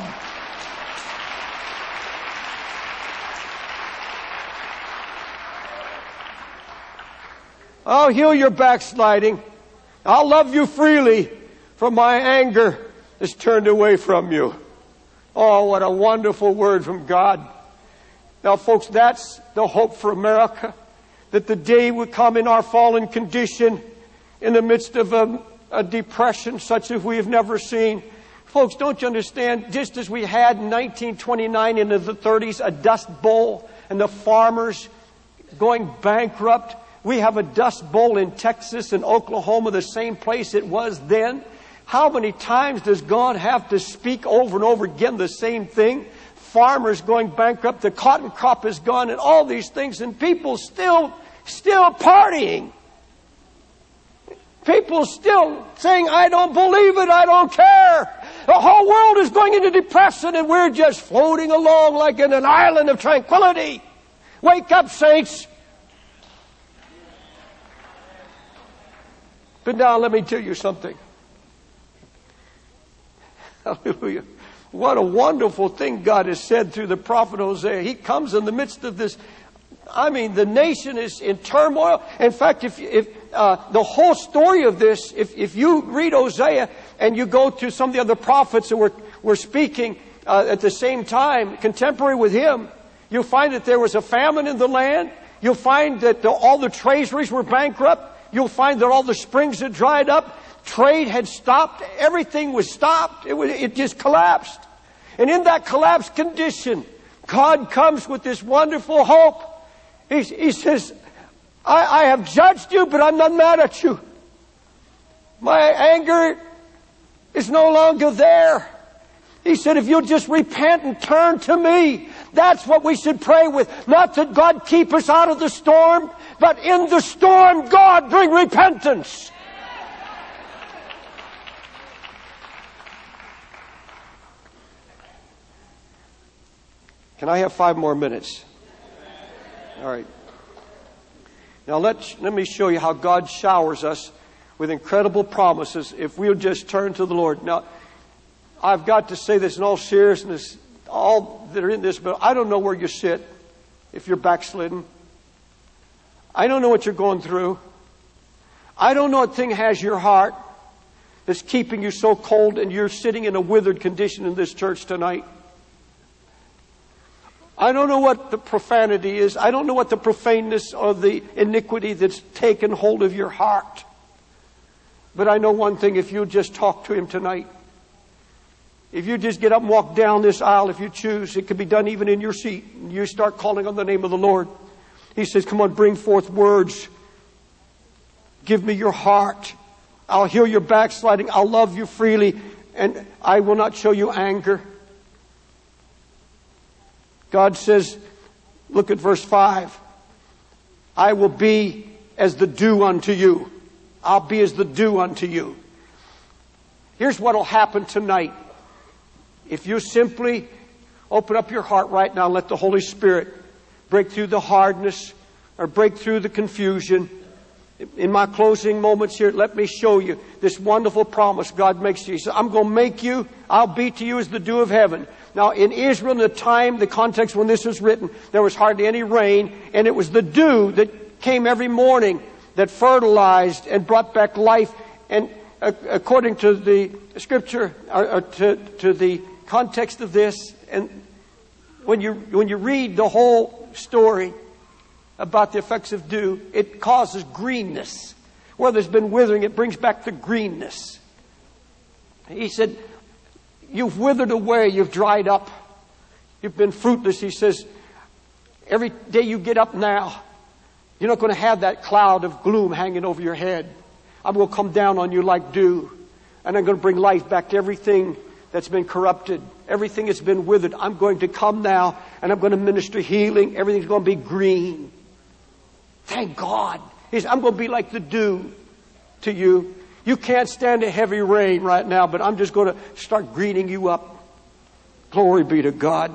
I'll heal your backsliding. I'll love you freely, for my anger is turned away from you. Oh, what a wonderful word from God. Now, folks, that's the hope for America. That the day will come in our fallen condition, in the midst of a, a depression such as we have never seen. Folks, don't you understand? Just as we had in nineteen twenty-nine into the thirties, a dust bowl, and the farmers going bankrupt. We have a dust bowl in Texas and Oklahoma, the same place it was then. How many times does God have to speak over and over again the same thing? Farmers going bankrupt, the cotton crop is gone, and all these things, and people still, still partying. People still saying, I don't believe it, I don't care. The whole world is going into depression, and we're just floating along like in an island of tranquility. Wake up, saints. But now let me tell you something. Hallelujah. What a wonderful thing God has said through the prophet Hosea. He comes in the midst of this. I mean, the nation is in turmoil. In fact, if, if uh, the whole story of this, if, if you read Hosea and you go to some of the other prophets that were, were speaking uh, at the same time, contemporary with him, you'll find that there was a famine in the land. You'll find that the, all the treasuries were bankrupt. You'll find that all the springs had dried up. Trade had stopped. Everything was stopped. It was, it just collapsed. And in that collapsed condition, God comes with this wonderful hope. He, he says, I, I have judged you, but I'm not mad at you. My anger is no longer there. He said, if you'll just repent and turn to me, that's what we should pray with. Not that God keep us out of the storm, but in the storm, God bring repentance. Can I have five more minutes? All right. Now let let me show you how God showers us with incredible promises if we'll just turn to the Lord. Now, I've got to say this in all seriousness, all that are in this, but I don't know where you sit if you're backslidden. I don't know what you're going through. I don't know what thing has your heart that's keeping you so cold and you're sitting in a withered condition in this church tonight. I don't know what the profanity is. I don't know what the profaneness or the iniquity that's taken hold of your heart. But I know one thing, if you just talk to Him tonight, if you just get up and walk down this aisle, if you choose, it can be done even in your seat. And you start calling on the name of the Lord. He says, come on, bring forth words. Give me your heart. I'll heal your backsliding. I'll love you freely. And I will not show you anger. God says, look at verse five. I will be as the dew unto you. I'll be as the dew unto you. Here's what will happen tonight. If you simply open up your heart right now, let the Holy Spirit break through the hardness or break through the confusion. In my closing moments here, let me show you this wonderful promise God makes to you. He says, I'm going to make you, I'll be to you as the dew of heaven. Now, in Israel, in the time, the context when this was written, there was hardly any rain, and it was the dew that came every morning that fertilized and brought back life. And uh, according to the scripture, or, or to, to the context of this, and when you when you read the whole story about the effects of dew, it causes greenness. Where there's been withering, it brings back the greenness. He said, you've withered away, you've dried up, you've been fruitless. He says, every day you get up now, you're not going to have that cloud of gloom hanging over your head. I'm going to come down on you like dew, and I'm going to bring life back to everything that's been corrupted, everything that's been withered. I'm going to come now, and I'm going to minister healing. Everything's going to be green. Thank God. He says, I'm going to be like the dew to you. You can't stand a heavy rain right now, but I'm just going to start greening you up. Glory be to God.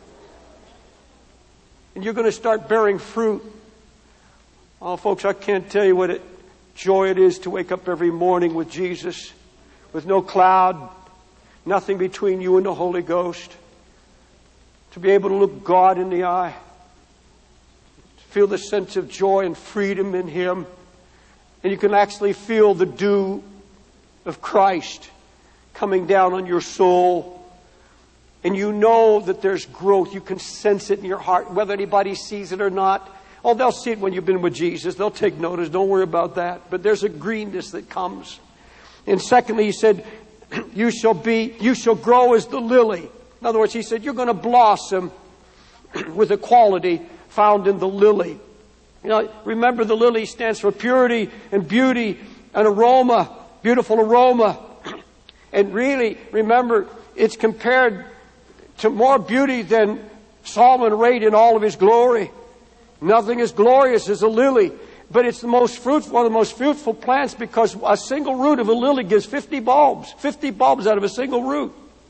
And you're going to start bearing fruit. Oh, folks, I can't tell you what a joy it is to wake up every morning with Jesus, with no cloud, nothing between you and the Holy Ghost. To be able to look God in the eye. To feel the sense of joy and freedom in Him. And you can actually feel the dew of Christ coming down on your soul. And you know that there's growth. You can sense it in your heart, whether anybody sees it or not. Oh, they'll see it when you've been with Jesus. They'll take notice. Don't worry about that. But there's a greenness that comes. And secondly, He said, you shall be, you shall grow as the lily. In other words, He said, you're going to blossom with the quality found in the lily. You know, remember the lily stands for purity and beauty and aroma, beautiful aroma. And really, remember, it's compared to more beauty than Solomon arrayed in all of his glory. Nothing as glorious as a lily, but it's the most fruitful, one of the most fruitful plants, because a single root of a lily gives fifty bulbs, fifty bulbs out of a single root.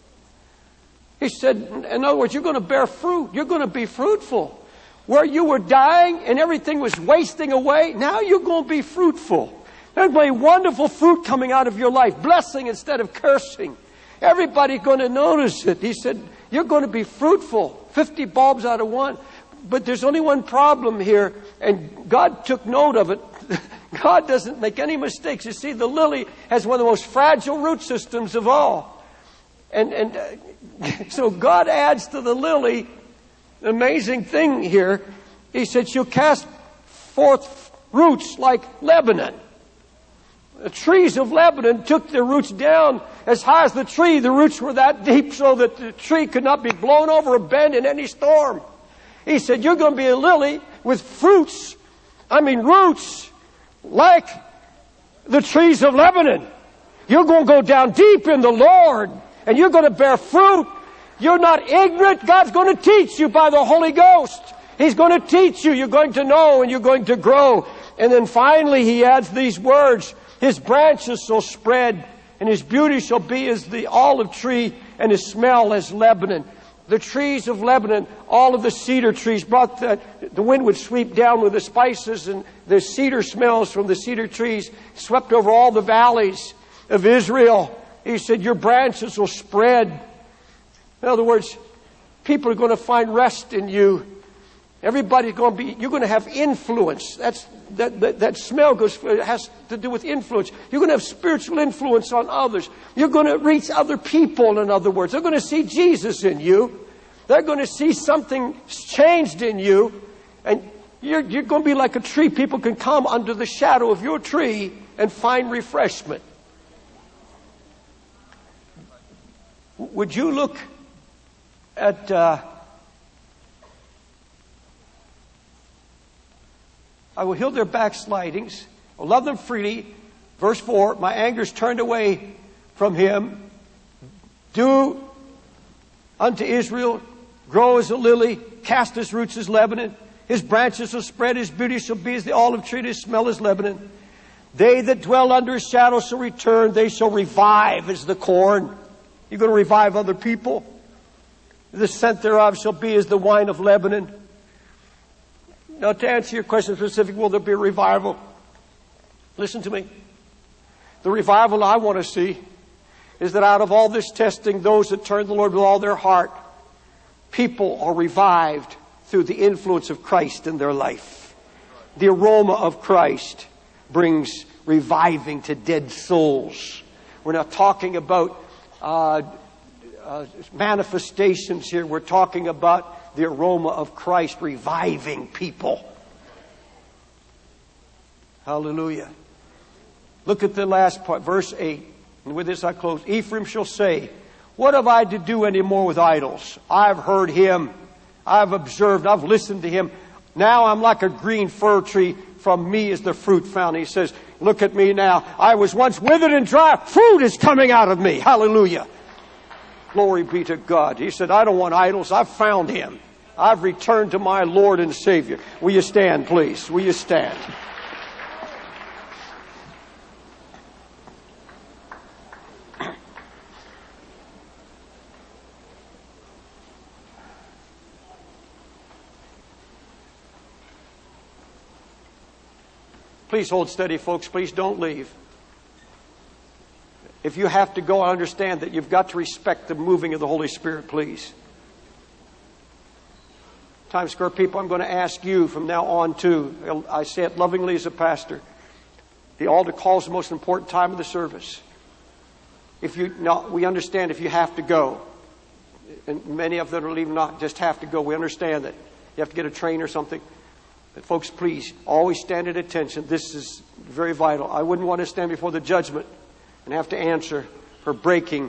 He said, in other words, you're going to bear fruit. You're going to be fruitful. Where you were dying and everything was wasting away, now you're going to be fruitful. There's going to be wonderful fruit coming out of your life. Blessing instead of cursing. Everybody's going to notice it. He said, you're going to be fruitful. fifty bulbs out of one. But there's only one problem here, and God took note of it. God doesn't make any mistakes. You see, the lily has one of the most fragile root systems of all. And, and uh, so God adds to the lily an amazing thing here. He said, she'll cast forth roots like Lebanon. The trees of Lebanon took their roots down as high as the tree. The roots were that deep so that the tree could not be blown over or bent in any storm. He said, you're going to be a lily with fruits, I mean roots, like the trees of Lebanon. You're going to go down deep in the Lord, and you're going to bear fruit. You're not ignorant. God's going to teach you by the Holy Ghost. He's going to teach you. You're going to know, and you're going to grow. And then finally he adds these words, his branches shall spread, and his beauty shall be as the olive tree, and his smell as Lebanon. The trees of Lebanon, all of the cedar trees brought that the wind would sweep down with the spices, and the cedar smells from the cedar trees swept over all the valleys of Israel. He said, your branches will spread. In other words, people are going to find rest in you. Everybody's going to be, you're going to have influence. That's, that, that, that smell goes, has to do with influence. You're going to have spiritual influence on others. You're going to reach other people, in other words. They're going to see Jesus in you. They're going to see something changed in you. And you're, you're going to be like a tree. People can come under the shadow of your tree and find refreshment. Would you look at uh, I will heal their backslidings. I will love them freely. Verse four, my anger is turned away from him. Do unto Israel, grow as a lily, cast his roots as Lebanon. His branches will spread, his beauty shall be as the olive tree, his smell as Lebanon. They that dwell under his shadow shall return, they shall revive as the corn. You're going to revive other people. The scent thereof shall be as the wine of Lebanon. Now, to answer your question specific, will there be a revival? Listen to me. The revival I want to see is that out of all this testing, those that turn to the Lord with all their heart, people are revived through the influence of Christ in their life. The aroma of Christ brings reviving to dead souls. We're not talking about uh, uh, manifestations here. We're talking about the aroma of Christ reviving people. Hallelujah. Look at the last part, verse eight. And with this I close. Ephraim shall say, what have I to do anymore with idols? I've heard him. I've observed. I've listened to him. Now I'm like a green fir tree. From me is the fruit found. He says, look at me now. I was once withered and dry. Fruit is coming out of me. Hallelujah. Glory be to God. He said, I don't want idols. I've found him. I've returned to my Lord and Savior. Will you stand, please? Will you stand? Please hold steady, folks. Please don't leave. If you have to go, I understand that you've got to respect the moving of the Holy Spirit, please. Times Square people, I'm going to ask you from now on to, I say it lovingly as a pastor, the altar call is the most important time of the service. If you, no, we understand if you have to go, and many of them are even not just have to go. We understand that you have to get a train or something. But folks, please, always stand at attention. This is very vital. I wouldn't want to stand before the judgment and have to answer for breaking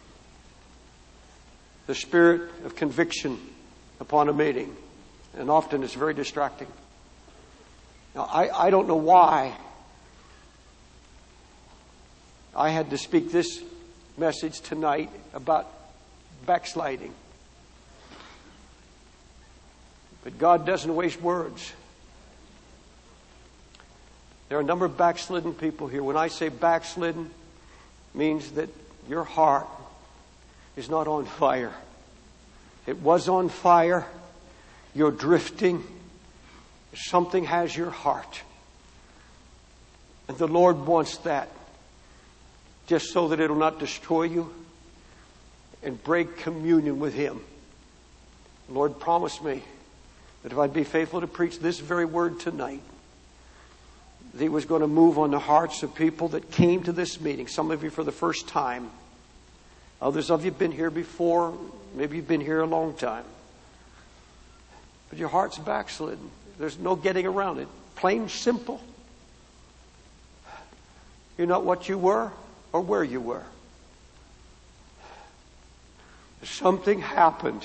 the spirit of conviction upon a meeting. And often it's very distracting. Now, I, I don't know why I had to speak this message tonight about backsliding. But God doesn't waste words. There are a number of backslidden people here. When I say backslidden, it means that your heart is not on fire. It was on fire. You're drifting. Something has your heart. And the Lord wants that, just so that it'll not destroy you and break communion with Him. The Lord promised me that if I'd be faithful to preach this very word tonight, that He was going to move on the hearts of people that came to this meeting. Some of you for the first time. Others of you have been here before. Maybe you've been here a long time. But your heart's backslidden. There's no getting around it. Plain simple. You're not what you were or where you were. Something happened.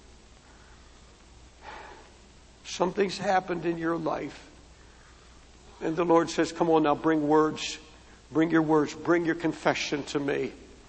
Something's happened in your life. And the Lord says, come on now, bring words. Bring your words. Bring your confession to me.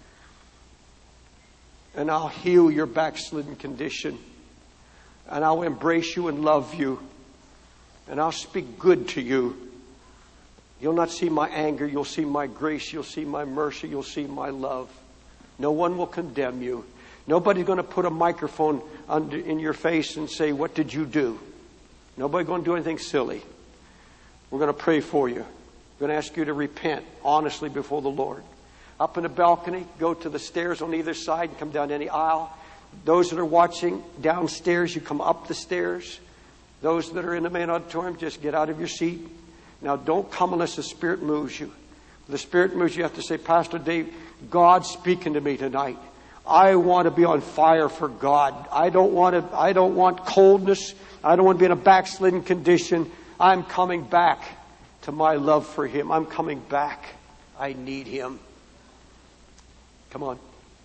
And I'll heal your backslidden condition. And I'll embrace you and love you. And I'll speak good to you. You'll not see my anger. You'll see my grace. You'll see my mercy. You'll see my love. No one will condemn you. Nobody's going to put a microphone under, in your face and say, what did you do? Nobody's going to do anything silly. We're going to pray for you. We're going to ask you to repent honestly before the Lord. Up in the balcony, go to the stairs on either side and come down any aisle. Those that are watching downstairs, you come up the stairs. Those that are in the main auditorium, just get out of your seat. Now, don't come unless the Spirit moves you. If the Spirit moves you, you have to say, Pastor Dave, God's speaking to me tonight. I want to be on fire for God. I don't want to, I don't want coldness. I don't want to be in a backslidden condition. I'm coming back to my love for Him. I'm coming back. I need Him. Come on.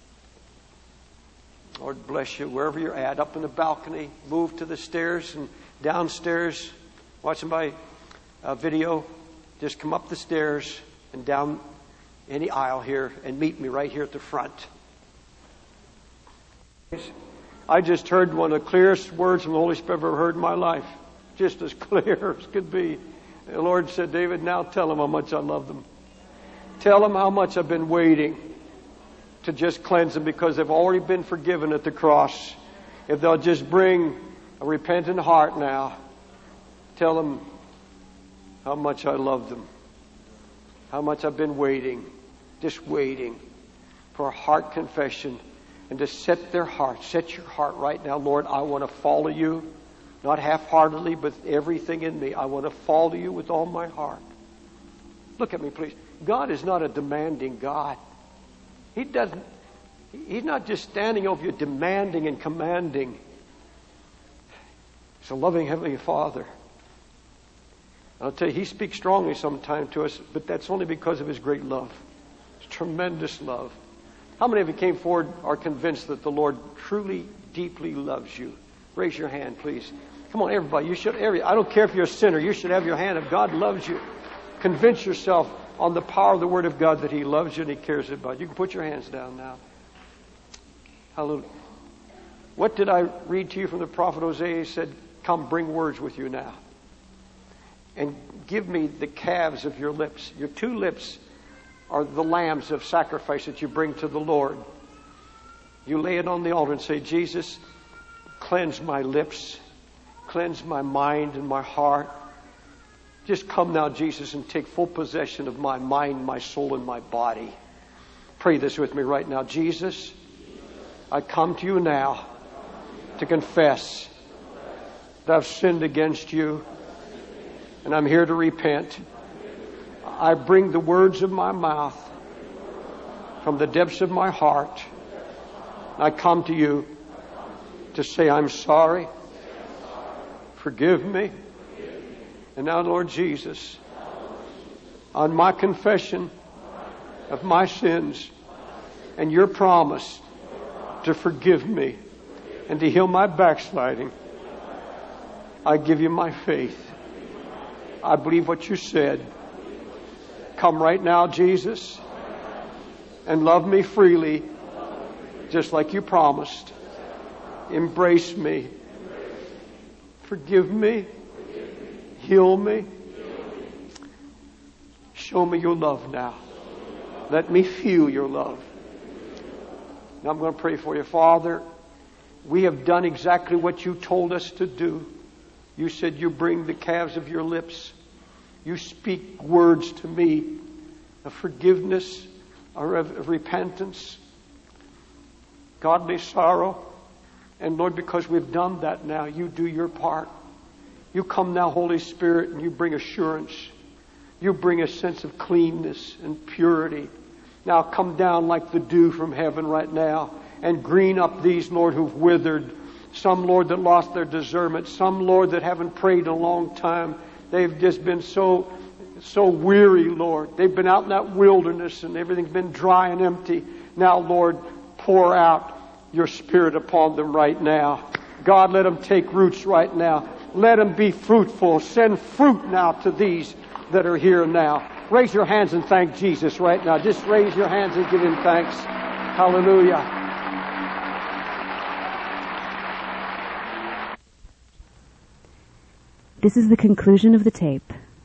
Lord bless you wherever you're at. Up in the balcony, move to the stairs and downstairs. Watching by uh, video. Just come up the stairs and down any aisle here and meet me right here at the front. I just heard one of the clearest words from the Holy Spirit I've ever heard in my life. Just as clear as could be. And the Lord said, David, now tell them how much I love them. Tell them how much I've been waiting to just cleanse them because they've already been forgiven at the cross. If they'll just bring a repentant heart now, tell them how much I love them. How much I've been waiting, just waiting for a heart confession and to set their heart, set your heart right now. Lord, I want to follow you, not half-heartedly, but everything in me. I want to follow you with all my heart. Look at me, please. God is not a demanding God. He doesn't, He's not just standing over you demanding and commanding. He's a loving Heavenly Father. I'll tell you, He speaks strongly sometimes to us, but that's only because of His great love. His tremendous love. How many of you came forward are convinced that the Lord truly, deeply loves you? Raise your hand, please. Come on, everybody. You should. Every, I don't care if you're a sinner. You should have your hand if God loves you. Convince yourself on the power of the Word of God that He loves you and He cares about you. You can put your hands down now. Hallelujah. What did I read to you from the prophet Hosea? He said, come bring words with you now. And give me the calves of your lips. Your two lips are the lambs of sacrifice that you bring to the Lord. You lay it on the altar and say, Jesus, cleanse my lips. Cleanse my mind and my heart. Just come now, Jesus, and take full possession of my mind, my soul, and my body. Pray this with me right now. Jesus, I come to you now to confess that I've sinned against you, and I'm here to repent. I bring the words of my mouth from the depths of my heart. I come to you to say I'm sorry. Forgive me. And now, Lord Jesus, on my confession of my sins and your promise to forgive me and to heal my backsliding, I give you my faith. I believe what you said. Come right now, Jesus. and love me freely, just like you promised. Embrace me. Forgive me. Heal me. Show me your love now. Let me feel your love. Now I'm going to pray for you. Father, we have done exactly what you told us to do. You said you bring the calves of your lips. You speak words to me of forgiveness, or of, of repentance, godly sorrow. And Lord, because we've done that now, you do your part. You come now, Holy Spirit, and you bring assurance. You bring a sense of cleanness and purity. Now come down like the dew from heaven right now and green up these, Lord, who've withered. Some, Lord, that lost their discernment. Some, Lord, that haven't prayed in a long time. They've just been so, so weary, Lord. They've been out in that wilderness and everything's been dry and empty. Now, Lord, pour out your Spirit upon them right now. God, let them take roots right now. Let them be fruitful. Send fruit now to these that are here now. Raise your hands and thank Jesus right now. Just raise your hands and give Him thanks. Hallelujah. This is the conclusion of the tape.